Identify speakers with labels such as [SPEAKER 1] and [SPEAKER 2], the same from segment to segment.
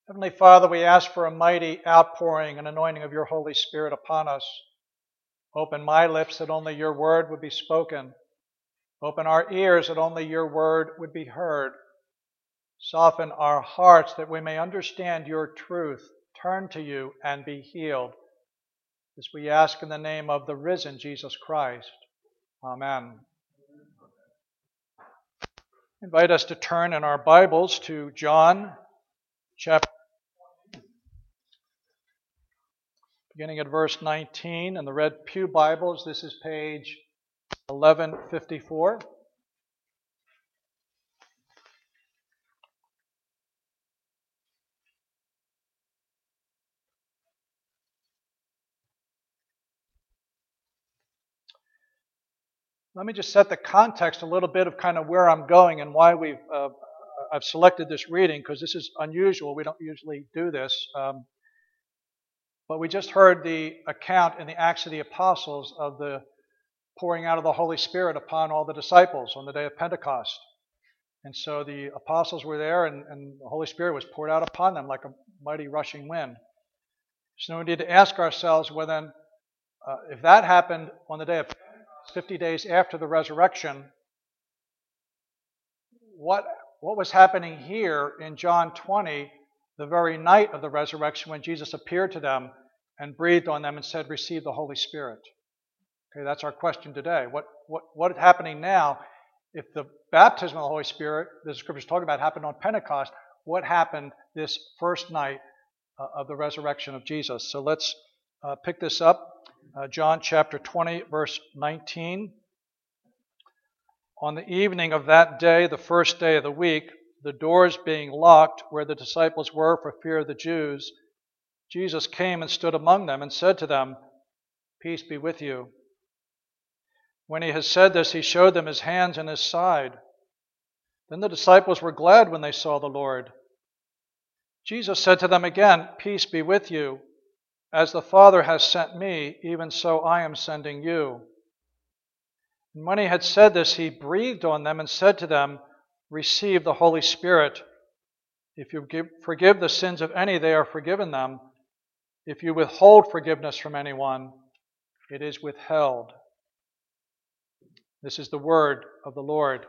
[SPEAKER 1] Heavenly Father, we ask for a mighty outpouring and anointing of your Holy Spirit upon us. Open my lips that only your word would be spoken. Open our ears that only your word would be heard. Soften our hearts that we may understand your truth, turn to you, and be healed. This we ask in the name of the risen Jesus Christ. Amen. I invite us to turn in our Bibles to John chapter, beginning at verse 19 in the Red Pew Bibles. This is page 1154. Let me just set the context a little bit of kind of where I'm going and why I've selected this reading, because this is unusual. We don't usually do this. But we just heard the account in the Acts of the Apostles of the pouring out of the Holy Spirit upon all the disciples on the day of Pentecost. And so the apostles were there, and the Holy Spirit was poured out upon them like a mighty rushing wind. So we need to ask ourselves, well then, if that happened on the day of Pentecost, 50 days after the resurrection, what was happening here in John 20, the very night of the resurrection, when Jesus appeared to them and breathed on them and said, "Receive the Holy Spirit"? Okay, that's our question today. What is happening now? If the baptism of the Holy Spirit, the Scriptures talk about, happened on Pentecost, what happened this first night of the resurrection of Jesus? So let's pick this up. John chapter 20, verse 19. On the evening of that day, the first day of the week, the doors being locked where the disciples were for fear of the Jews, Jesus came and stood among them and said to them, "Peace be with you." When he had said this, he showed them his hands and his side. Then the disciples were glad when they saw the Lord. Jesus said to them again, "Peace be with you. As the Father has sent me, even so I am sending you." And when he had said this, he breathed on them and said to them, "Receive the Holy Spirit. If you forgive the sins of any, they are forgiven them. If you withhold forgiveness from anyone, it is withheld." This is the word of the Lord.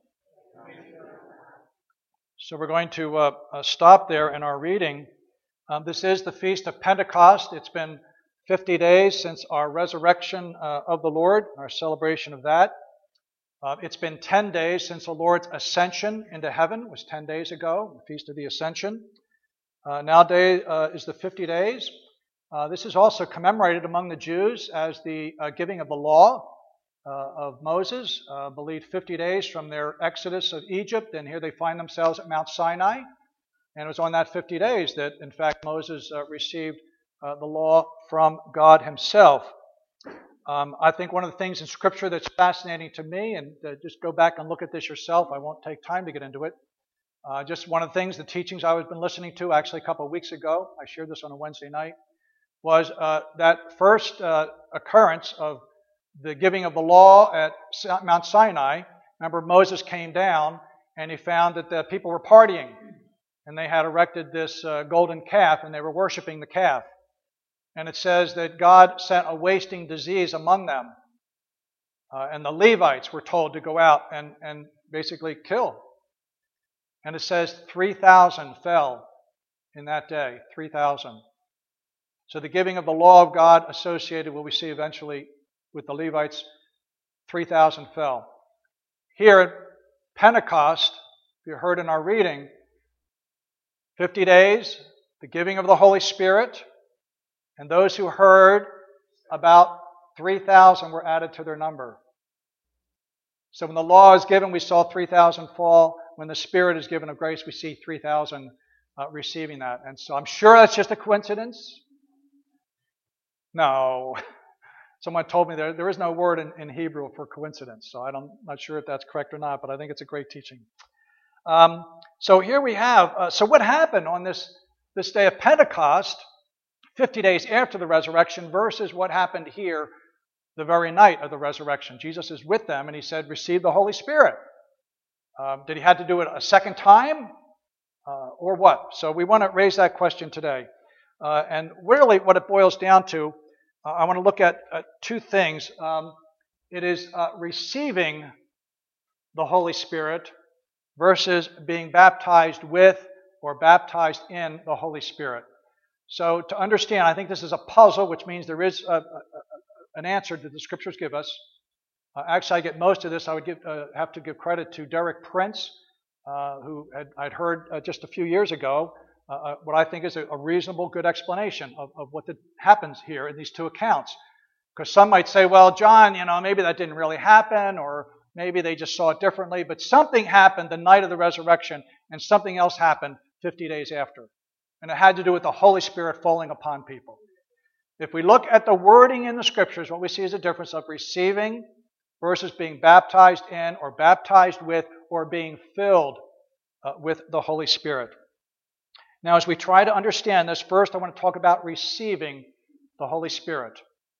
[SPEAKER 1] So we're going to stop there in our reading. This is the Feast of Pentecost. It's been 50 days since our resurrection of the Lord, our celebration of that. It's been 10 days since the Lord's ascension into heaven. It was 10 days ago, the Feast of the Ascension. Nowadays is the 50 days. This is also commemorated among the Jews as the giving of the law of Moses, believed 50 days from their exodus of Egypt, and here they find themselves at Mount Sinai. And it was on that 50 days that, in fact, Moses received the law from God himself. I think one of the things in Scripture that's fascinating to me, and just go back and look at this yourself, I won't take time to get into it. Just one of the things, the teachings I've been listening to actually a couple of weeks ago, I shared this on a Wednesday night, was that first occurrence of the giving of the law at Mount Sinai. Remember, Moses came down and he found that the people were partying. And they had erected this golden calf, and they were worshiping the calf. And it says that God sent a wasting disease among them. And the Levites were told to go out and basically kill. And it says 3,000 fell in that day, 3,000. So the giving of the law of God associated, what we see eventually with the Levites, 3,000 fell. Here at Pentecost, you heard in our reading, 50 days, the giving of the Holy Spirit, and those who heard, about 3,000 were added to their number. So when the law is given, we saw 3,000 fall. When the Spirit is given of grace, we see 3,000 receiving that. And so I'm sure that's just a coincidence. No. Someone told me there is no word in Hebrew for coincidence, so I'm not sure if that's correct or not, but I think it's a great teaching. So here we have, so what happened on this day of Pentecost, 50 days after the resurrection, versus what happened here the very night of the resurrection. Jesus is with them and he said, "Receive the Holy Spirit." Did he have to do it a second time? Or what? So we want to raise that question today. And really what it boils down to, I want to look at two things. It is receiving the Holy Spirit versus being baptized with or baptized in the Holy Spirit. So to understand, I think this is a puzzle, which means there is an answer that the Scriptures give us. Actually, I get most of this. I would have to give credit to Derek Prince, who I'd heard just a few years ago, what I think is a reasonable, good explanation of what happens here in these two accounts. Because some might say, well, John, maybe that didn't really happen, or maybe they just saw it differently. But something happened the night of the resurrection, and something else happened 50 days after. And it had to do with the Holy Spirit falling upon people. If we look at the wording in the Scriptures, what we see is a difference of receiving versus being baptized in or baptized with or being filled with the Holy Spirit. Now, as we try to understand this, first I want to talk about receiving the Holy Spirit.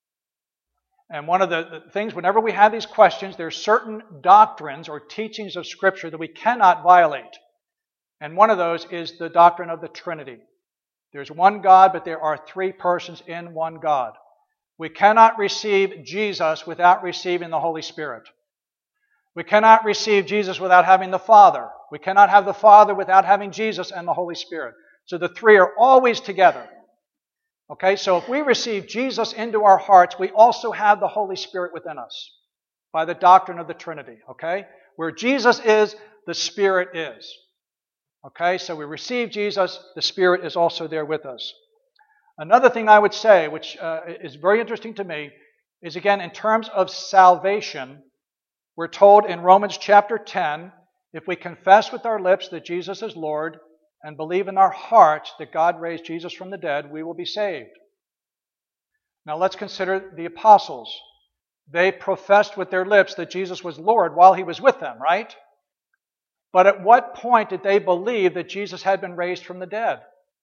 [SPEAKER 1] And one of the things, whenever we have these questions, there are certain doctrines or teachings of Scripture that we cannot violate. And one of those is the doctrine of the Trinity. There's one God, but there are three persons in one God. We cannot receive Jesus without receiving the Holy Spirit. We cannot receive Jesus without having the Father. We cannot have the Father without having Jesus and the Holy Spirit. So the three are always together. Okay, so if we receive Jesus into our hearts, we also have the Holy Spirit within us by the doctrine of the Trinity. Okay, where Jesus is, the Spirit is. Okay, so we receive Jesus, the Spirit is also there with us. Another thing I would say, which is very interesting to me, is again in terms of salvation, we're told in Romans chapter 10, if we confess with our lips that Jesus is Lord and believe in our hearts that God raised Jesus from the dead, we will be saved. Now let's consider the apostles. They professed with their lips that Jesus was Lord while he was with them, right? But at what point did they believe that Jesus had been raised from the dead?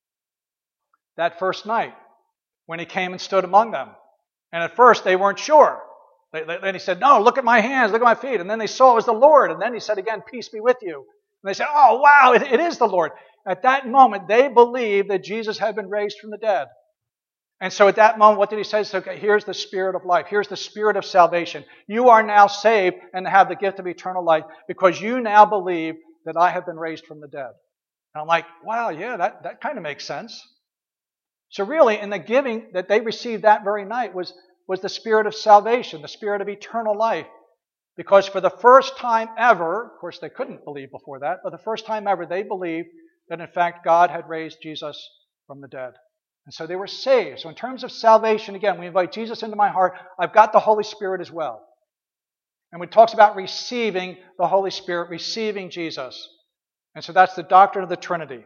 [SPEAKER 1] That first night, when he came and stood among them. And at first, they weren't sure. Then he said, no, look at my hands, look at my feet. And then they saw it was the Lord. And then he said again, peace be with you. And they said, oh, wow, it is the Lord. At that moment, they believed that Jesus had been raised from the dead. And so at that moment, what did he say? He said, okay, here's the Spirit of life. Here's the Spirit of salvation. You are now saved and have the gift of eternal life because you now believe that I have been raised from the dead. And I'm like, wow, yeah, that kind of makes sense. So really, in the giving that they received that very night was the Spirit of salvation, the Spirit of eternal life. Because for the first time ever, of course they couldn't believe before that, but the first time ever they believed that in fact God had raised Jesus from the dead. And so they were saved. So in terms of salvation, again, we invite Jesus into my heart. I've got the Holy Spirit as well. And when it talks about receiving the Holy Spirit, receiving Jesus. And so that's the doctrine of the Trinity.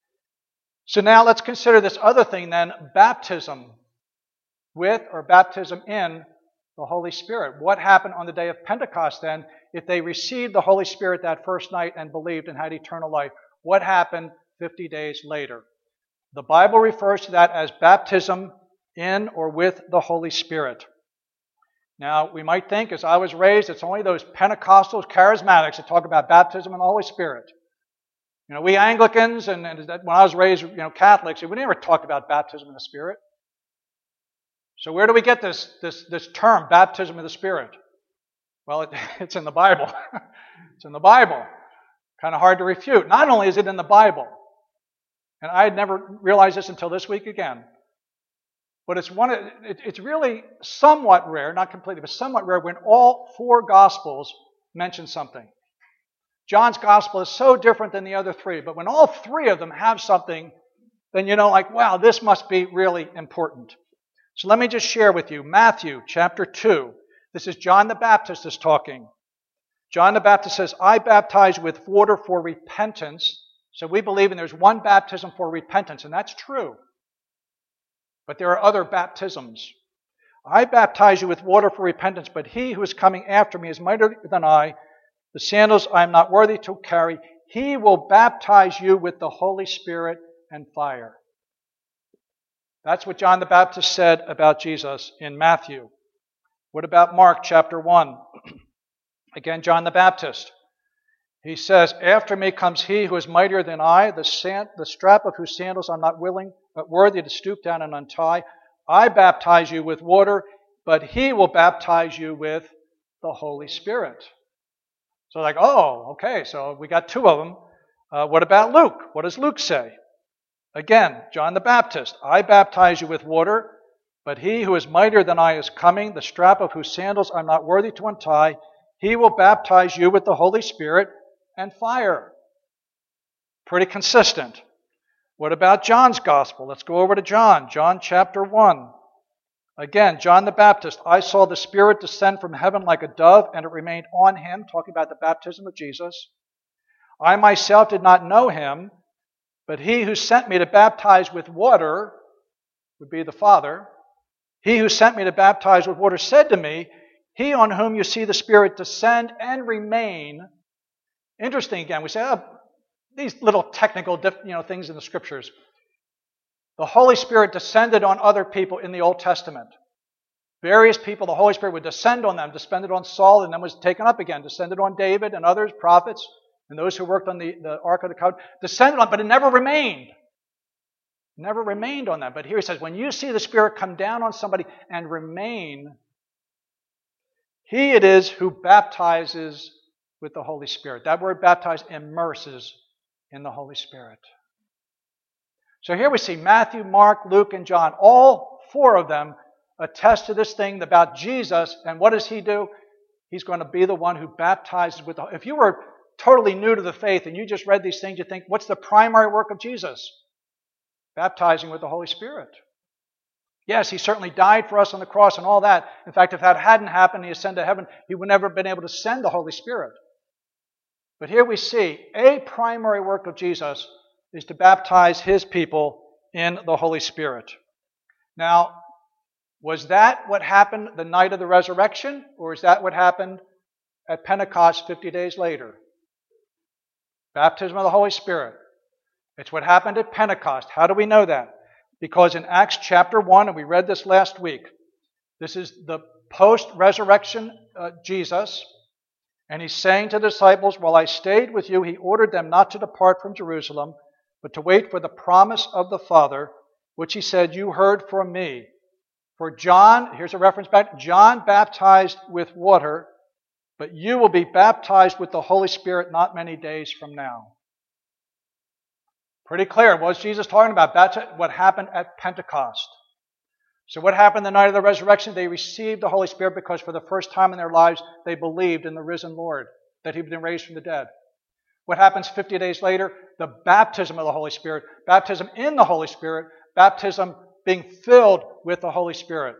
[SPEAKER 1] So now let's consider this other thing then, baptism with or baptism in the Holy Spirit. What happened on the day of Pentecost then if they received the Holy Spirit that first night and believed and had eternal life? What happened 50 days later? The Bible refers to that as baptism in or with the Holy Spirit. Now, we might think, as I was raised, it's only those Pentecostals, charismatics that talk about baptism in the Holy Spirit. We Anglicans and when I was raised, Catholics, we never talked about baptism in the Spirit. So where do we get this term, baptism of the Spirit? Well, it's in the Bible. It's in the Bible. Kind of hard to refute. Not only is it in the Bible, and I had never realized this until this week again, but it's really somewhat rare, not completely, but somewhat rare when all four Gospels mention something. John's Gospel is so different than the other three, but when all three of them have something, then wow, this must be really important. So let me just share with you Matthew chapter 2. This is John the Baptist is talking. John the Baptist says, I baptize with water for repentance. So we believe there's one baptism for repentance, and that's true. But there are other baptisms. I baptize you with water for repentance, but he who is coming after me is mightier than I. The sandals I am not worthy to carry. He will baptize you with the Holy Spirit and fire. That's what John the Baptist said about Jesus in Matthew. What about Mark chapter 1? Again, John the Baptist. He says, "After me comes he who is mightier than I, the strap of whose sandals I'm not worthy to stoop down and untie. I baptize you with water, but he will baptize you with the Holy Spirit." So like, oh, okay, so we got two of them. What about Luke? What does Luke say? Again, John the Baptist, "I baptize you with water, but he who is mightier than I is coming, the strap of whose sandals I'm not worthy to untie. He will baptize you with the Holy Spirit and fire." Pretty consistent. What about John's Gospel? Let's go over to John. John chapter 1. Again, John the Baptist, "I saw the Spirit descend from heaven like a dove, and it remained on him," talking about the baptism of Jesus. "I myself did not know him, but he who sent me to baptize with water," would be the Father, "he who sent me to baptize with water said to me, 'He on whom you see the Spirit descend and remain.'" Interesting again. We say, oh, these little technical things in the Scriptures. The Holy Spirit descended on other people in the Old Testament. Various people, the Holy Spirit would descend on them, descended on Saul, and then was taken up again, descended on David and others, prophets, and those who worked on the Ark of the Covenant, descended on, but it never remained. Never remained on them. But here he says, when you see the Spirit come down on somebody and remain, he it is who baptizes with the Holy Spirit. That word baptize immerses in the Holy Spirit. So here we see Matthew, Mark, Luke, and John. All four of them attest to this thing about Jesus. And what does he do? He's going to be the one who baptizes with the Holy Spirit. If you were totally new to the faith and you just read these things, you think, what's the primary work of Jesus? Baptizing with the Holy Spirit. Yes, he certainly died for us on the cross and all that. In fact, if that hadn't happened, he ascended to heaven, he would never have been able to send the Holy Spirit. But here we see a primary work of Jesus is to baptize his people in the Holy Spirit. Now, was that what happened the night of the resurrection, or is that what happened at Pentecost 50 days later? Baptism of the Holy Spirit. It's what happened at Pentecost. How do we know that? Because in Acts chapter 1, and we read this last week, this is the post-resurrection Jesus, and he's saying to the disciples, "While I stayed with you, he ordered them not to depart from Jerusalem, but to wait for the promise of the Father, which he said, 'You heard from me.' For John," here's a reference back, "John baptized with water, but you will be baptized with the Holy Spirit not many days from now." Pretty clear. What was Jesus talking about? What happened at Pentecost. So what happened the night of the resurrection? They received the Holy Spirit because for the first time in their lives, they believed in the risen Lord, that he'd been raised from the dead. What happens 50 days later? The baptism of the Holy Spirit, baptism in the Holy Spirit, baptism being filled with the Holy Spirit.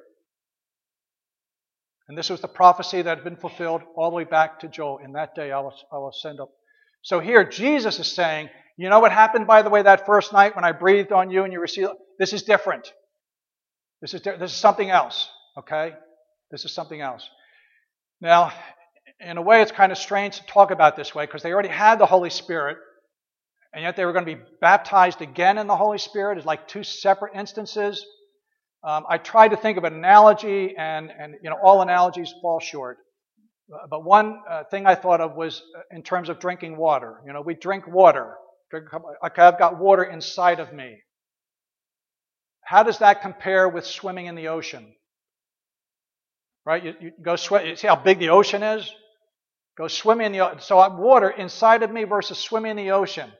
[SPEAKER 1] And this was the prophecy that had been fulfilled all the way back to Joel. "In that day I will send up." So here Jesus is saying, you know what happened, by the way, that first night when I breathed on you and you received? This is different. This is something else, okay? This is something else. Now, in a way, it's kind of strange to talk about this way because they already had the Holy Spirit, and yet they were going to be baptized again in the Holy Spirit. It's like two separate instances. I tried to think of an analogy, and all analogies fall short. But one thing I thought of was in terms of drinking water. We drink water. Okay, I've got water inside of me. How does that compare with swimming in the ocean? Right? You go swim. You see how big the ocean is? Go swimming in the ocean. So I have water inside of me versus swimming in the ocean.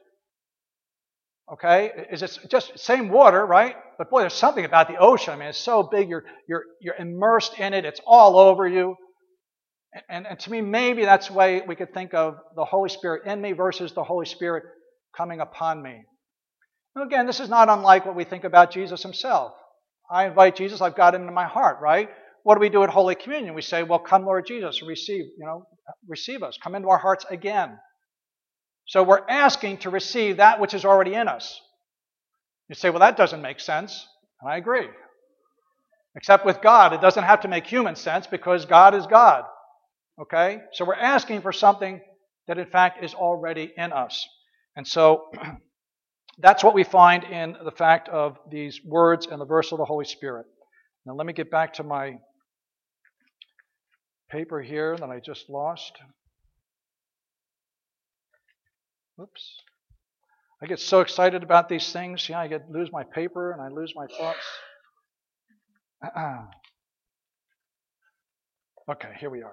[SPEAKER 1] Okay? Is it just same water, right? But boy, there's something about the ocean. I mean, it's so big. You're immersed in it. It's all over you. And to me, maybe that's the way we could think of the Holy Spirit in me versus the Holy Spirit coming upon me. And again, this is not unlike what we think about Jesus himself. I invite Jesus, I've got him in my heart, right? What do we do at Holy Communion? We say, well, come Lord Jesus, receive us. Come into our hearts again. So we're asking to receive that which is already in us. You say, well, that doesn't make sense. And I agree. Except with God, it doesn't have to make human sense because God is God. Okay? So we're asking for something that in fact is already in us. And so that's what we find in the fact of these words and the verse of the Holy Spirit. Now let me get back to my paper here that I just lost. Oops. I get so excited about these things. I lose my paper and I lose my thoughts. Okay, here we are.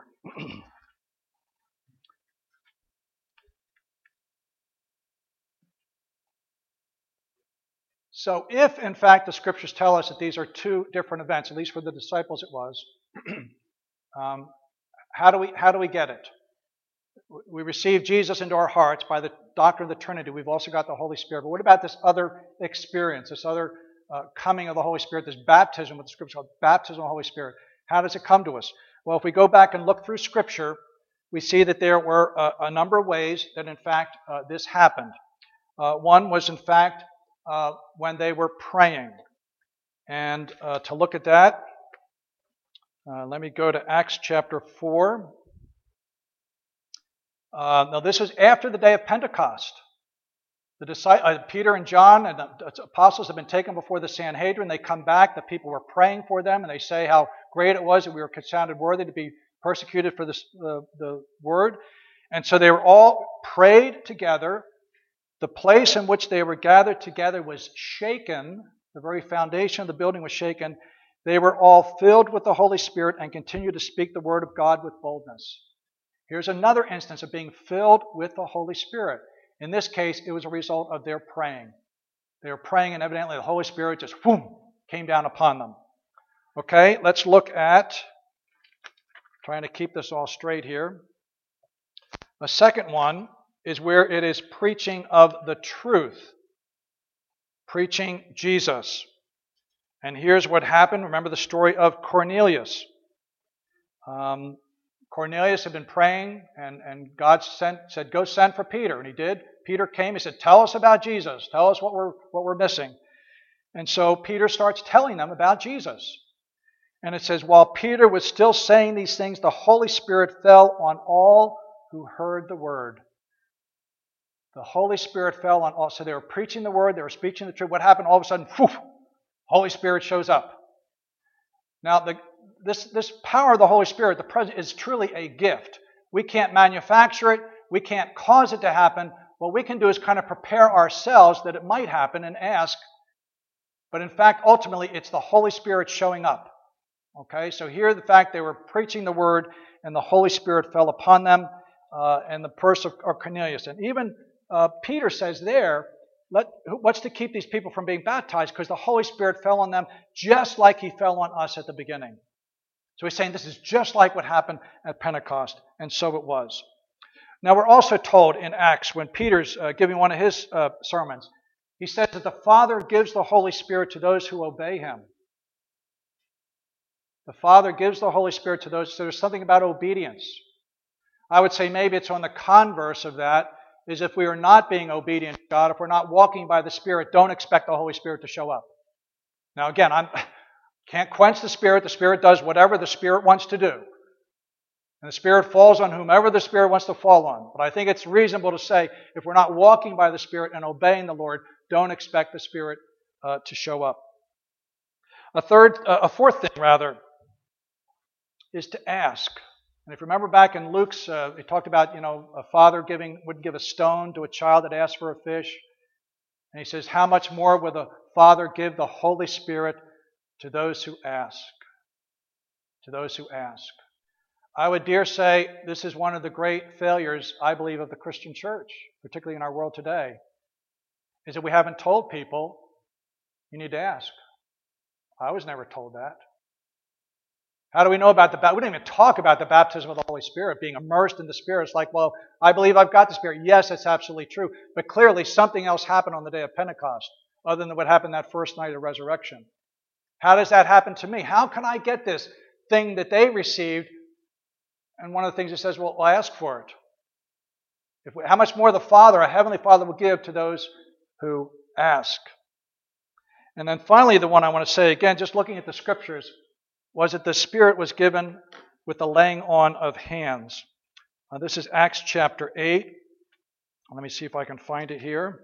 [SPEAKER 1] So if, in fact, the scriptures tell us that these are two different events, at least for the disciples it was, how do we get it? We receive Jesus into our hearts by the doctrine of the Trinity. We've also got the Holy Spirit. But what about this other experience, this other coming of the Holy Spirit, this baptism, what the scripture called baptism of the Holy Spirit? How does it come to us? Well, if we go back and look through Scripture, we see that there were a number of ways that, in fact, this happened. One was, in fact, when they were praying. And to look at that, let me go to Acts chapter 4. Now, this is after the day of Pentecost. Peter and John and the apostles have been taken before the Sanhedrin. They come back. The people were praying for them, and they say how great it was that we were counted worthy to be persecuted for the word. And so they were all prayed together. The place in which they were gathered together was shaken. The very foundation of the building was shaken. They were all filled with the Holy Spirit and continued to speak the word of God with boldness. Here's another instance of being filled with the Holy Spirit. In this case, it was a result of their praying. They were praying, and evidently the Holy Spirit just came down upon them. Okay, let's look at, trying to keep this all straight here. The second one is where it is preaching of the truth, preaching Jesus. And here's what happened. Remember the story of Cornelius. Cornelius had been praying, and God said, go send for Peter. And he did. Peter came. He said, tell us about Jesus. Tell us what we're missing. And so Peter starts telling them about Jesus. And it says, while Peter was still saying these things, the Holy Spirit fell on all who heard the word. The Holy Spirit fell on all. So they were preaching the word. They were speaking the truth. What happened? All of a sudden, Holy Spirit shows up. Now, this power of the Holy Spirit, the present, is truly a gift. We can't manufacture it. We can't cause it to happen. What we can do is kind of prepare ourselves that it might happen and ask. But in fact, ultimately, it's the Holy Spirit showing up. Okay, so here the fact they were preaching the word and the Holy Spirit fell upon them and the person of Cornelius. And even Peter says there, what's to keep these people from being baptized? Because the Holy Spirit fell on them just like he fell on us at the beginning. So he's saying this is just like what happened at Pentecost, and so it was. Now we're also told in Acts, when Peter's giving one of his sermons, he says that the Father gives the Holy Spirit to those who obey him. The Father gives the Holy Spirit to those. So there's something about obedience. I would say maybe it's on the converse of that, is if we are not being obedient to God, if we're not walking by the Spirit, don't expect the Holy Spirit to show up. Now again, I can't quench the Spirit. The Spirit does whatever the Spirit wants to do. And the Spirit falls on whomever the Spirit wants to fall on. But I think it's reasonable to say, if we're not walking by the Spirit and obeying the Lord, don't expect the Spirit to show up. A fourth thing, is to ask. And if you remember back in Luke's, he talked about, a father would give a stone to a child that asked for a fish. And he says, how much more will the Father give the Holy Spirit to those who ask? To those who ask. I would dare say this is one of the great failures, I believe, of the Christian church, particularly in our world today, is that we haven't told people, you need to ask. I was never told that. How do we know about the baptism? We don't even talk about the baptism of the Holy Spirit, being immersed in the Spirit. It's like, well, I believe I've got the Spirit. Yes, that's absolutely true. But clearly something else happened on the day of Pentecost, other than what happened that first night of resurrection. How does that happen to me? How can I get this thing that they received? And one of the things it says, well, ask for it. How much more the Father, our Heavenly Father, will give to those who ask. And then finally, the one I want to say, again, just looking at the Scriptures, was that the Spirit was given with the laying on of hands. This is Acts chapter 8. Let me see if I can find it here.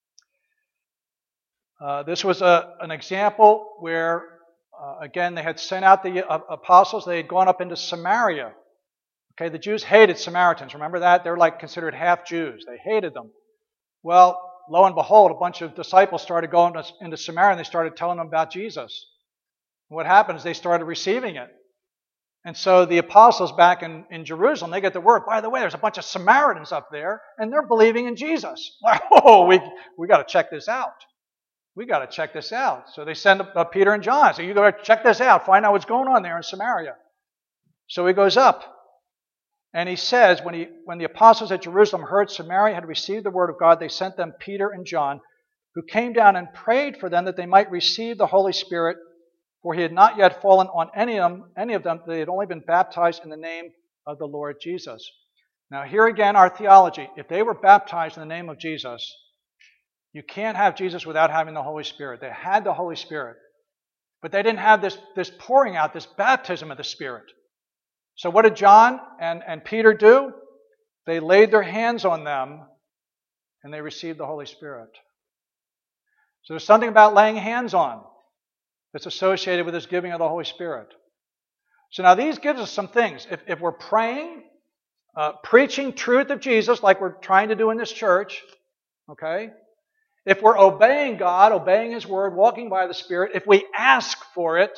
[SPEAKER 1] This was an example where, again, they had sent out the apostles. They had gone up into Samaria. Okay, the Jews hated Samaritans. Remember that? They're like considered half Jews. They hated them. Well, lo and behold, a bunch of disciples started going into Samaria and they started telling them about Jesus. And what happened is they started receiving it. And so the apostles back in Jerusalem, they get the word, by the way, there's a bunch of Samaritans up there, and they're believing in Jesus. Oh, we got to check this out. We got to check this out. So they send Peter and John. So you go check this out. Find out what's going on there in Samaria. So he goes up. And he says, when the apostles at Jerusalem heard Samaria had received the word of God, they sent them Peter and John, who came down and prayed for them that they might receive the Holy Spirit, for he had not yet fallen on any of them. They had only been baptized in the name of the Lord Jesus. Now here again, our theology. If they were baptized in the name of Jesus, you can't have Jesus without having the Holy Spirit. They had the Holy Spirit. But they didn't have this pouring out, this baptism of the Spirit. So what did John and Peter do? They laid their hands on them and they received the Holy Spirit. So there's something about laying hands on that's associated with this giving of the Holy Spirit. So now these gives us some things. If we're praying, preaching truth of Jesus like we're trying to do in this church, okay? If we're obeying God, obeying His Word, walking by the Spirit, if we ask for it,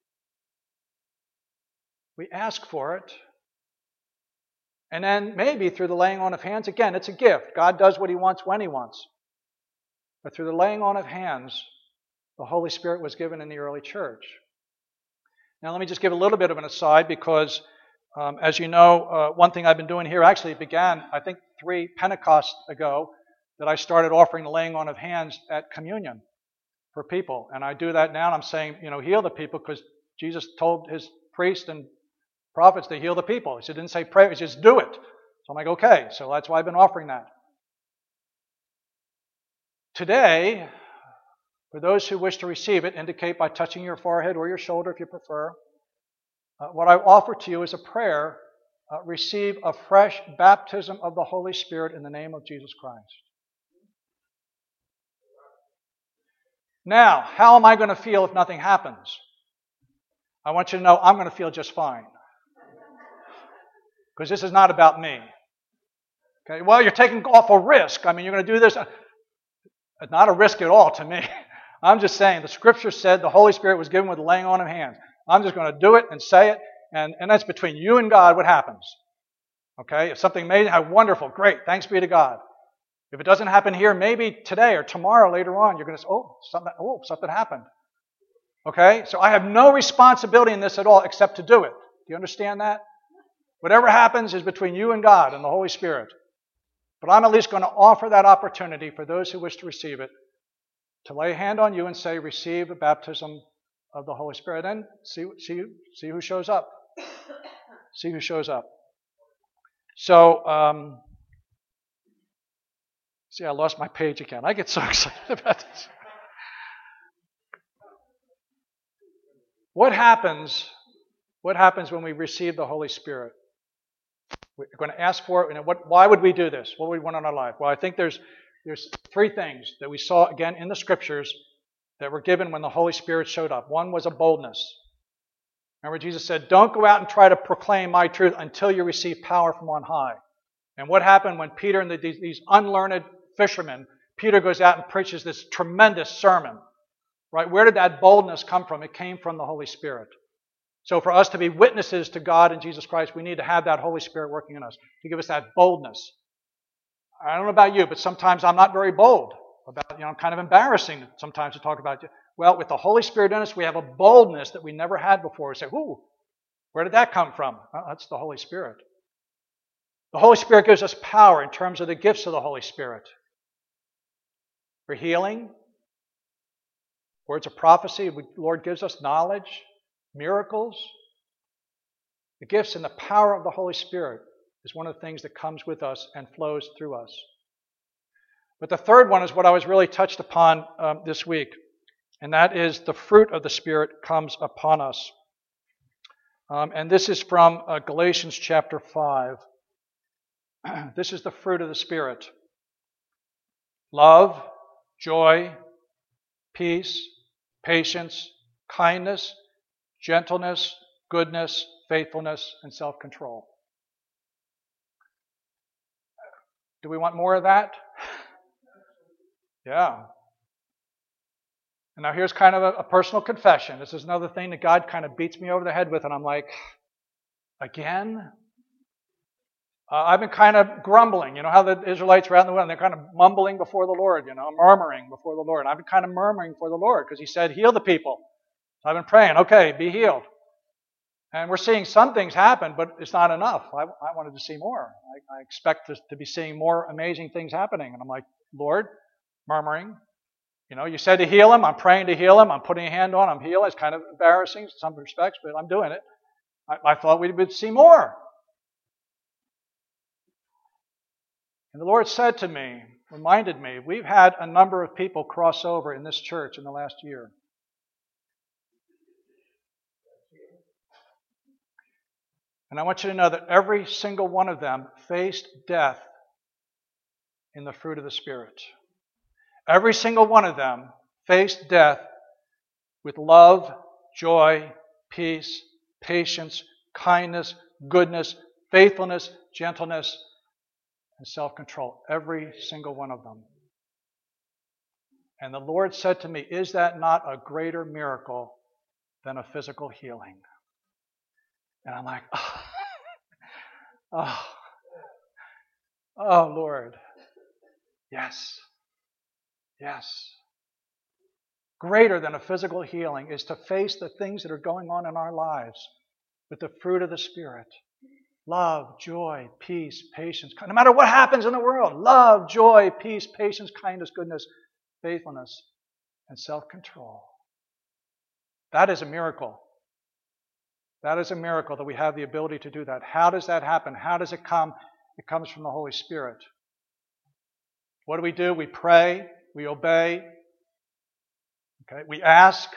[SPEAKER 1] and then maybe through the laying on of hands, again, it's a gift. God does what He wants when He wants. But through the laying on of hands, the Holy Spirit was given in the early church. Now let me just give a little bit of an aside because, as you know, one thing I've been doing here, actually it began, I think, 3 Pentecosts ago, that I started offering the laying on of hands at communion for people. And I do that now, and I'm saying, heal the people because Jesus told His priests and prophets to heal the people. He didn't say pray, he just do it. So I'm like, okay, so that's why I've been offering that. Today, for those who wish to receive it, indicate by touching your forehead or your shoulder if you prefer. What I offer to you is a prayer. Receive a fresh baptism of the Holy Spirit in the name of Jesus Christ. Now, how am I going to feel if nothing happens? I want you to know I'm going to feel just fine. Because this is not about me. Okay, well, you're taking awful risk. You're going to do this. It's not a risk at all to me. I'm just saying the Scripture said the Holy Spirit was given with the laying on of hands. I'm just going to do it and say it, and that's between you and God what happens. Okay, if something amazing, how wonderful, great, thanks be to God. If it doesn't happen here, maybe today or tomorrow later on, you're going to say, something happened. Okay, so I have no responsibility in this at all except to do it. Do you understand that? Whatever happens is between you and God and the Holy Spirit. But I'm at least going to offer that opportunity for those who wish to receive it, to lay a hand on you and say, receive the baptism of the Holy Spirit. Then see who shows up. See who shows up. So, I lost my page again. I get so excited about this. What happens when we receive the Holy Spirit? We're going to ask for it. Why would we do this? What would we want in our life? Well, I think there's 3 things that we saw again in the Scriptures that were given when the Holy Spirit showed up. One was a boldness. Remember, Jesus said, don't go out and try to proclaim my truth until you receive power from on high. And what happened when Peter and these unlearned fishermen, Peter goes out and preaches this tremendous sermon. Right? Where did that boldness come from? It came from the Holy Spirit. So for us to be witnesses to God and Jesus Christ, we need to have that Holy Spirit working in us to give us that boldness. I don't know about you, but sometimes I'm not very bold about, I'm kind of embarrassing sometimes to talk about it. Well, with the Holy Spirit in us, we have a boldness that we never had before. We say, where did that come from? Well, that's the Holy Spirit. The Holy Spirit gives us power in terms of the gifts of the Holy Spirit. For healing, words of prophecy, the Lord gives us knowledge, miracles. The gifts and the power of the Holy Spirit is one of the things that comes with us and flows through us. But the third one is what I was really touched upon this week, and that is the fruit of the Spirit comes upon us. And this is from Galatians chapter 5. This is the fruit of the Spirit. Love, joy, peace, patience, kindness, gentleness, goodness, faithfulness, and self-control. Do we want more of that? Yeah. And now here's kind of a personal confession. This is another thing that God kind of beats me over the head with, and I'm like, again? I've been kind of grumbling. You know how the Israelites were out in the wind? They're kind of mumbling before the Lord, murmuring before the Lord. I've been kind of murmuring before the Lord because He said, heal the people. So I've been praying, okay, be healed. And we're seeing some things happen, but it's not enough. I wanted to see more. I expect to be seeing more amazing things happening. And I'm like, Lord, murmuring. You said to heal him. I'm praying to heal him. I'm putting a hand on him. Heal. It's kind of embarrassing in some respects, but I'm doing it. I thought we would see more. And the Lord said to me, reminded me, we've had a number of people cross over in this church in the last year. And I want you to know that every single one of them faced death in the fruit of the Spirit. Every single one of them faced death with love, joy, peace, patience, kindness, goodness, faithfulness, gentleness, and self-control. Every single one of them. And the Lord said to me, is that not a greater miracle than a physical healing? And I'm like, oh, Lord. Yes. Yes. Greater than a physical healing is to face the things that are going on in our lives with the fruit of the Spirit. Love, joy, peace, patience. No matter what happens in the world, love, joy, peace, patience, kindness, goodness, faithfulness, and self-control. That is a miracle. That is a miracle that we have the ability to do that. How does that happen? How does it come? It comes from the Holy Spirit. What do? We pray. We obey. Okay? We ask.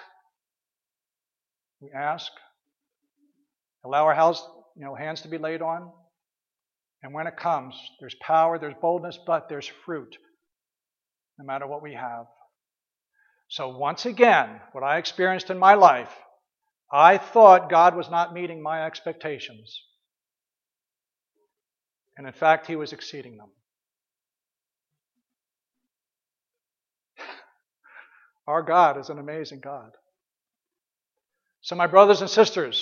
[SPEAKER 1] We ask. Allow our hands to be laid on. And when it comes, there's power, there's boldness, but there's fruit, no matter what we have. So once again, what I experienced in my life, I thought God was not meeting my expectations. And in fact, He was exceeding them. Our God is an amazing God. So my brothers and sisters,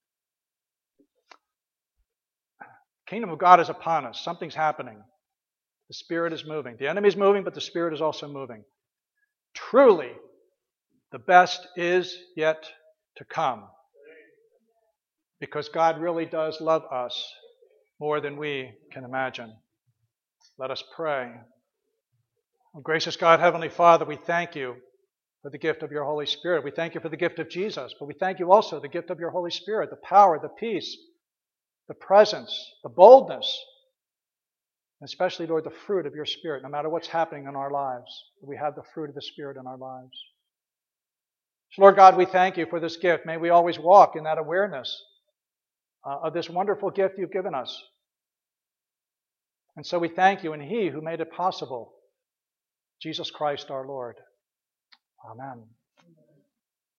[SPEAKER 1] the kingdom of God is upon us. Something's happening. The Spirit is moving. The enemy is moving, but the Spirit is also moving. Truly, the best is yet to come. Because God really does love us more than we can imagine. Let us pray. Oh, gracious God, Heavenly Father, we thank You for the gift of Your Holy Spirit. We thank You for the gift of Jesus, but we thank You also for the gift of Your Holy Spirit, the power, the peace, the presence, the boldness, and especially, Lord, the fruit of Your Spirit, no matter what's happening in our lives. We have the fruit of the Spirit in our lives. So, Lord God, we thank You for this gift. May we always walk in that awareness of this wonderful gift You've given us. And so we thank You in He who made it possible, Jesus Christ our Lord. Amen.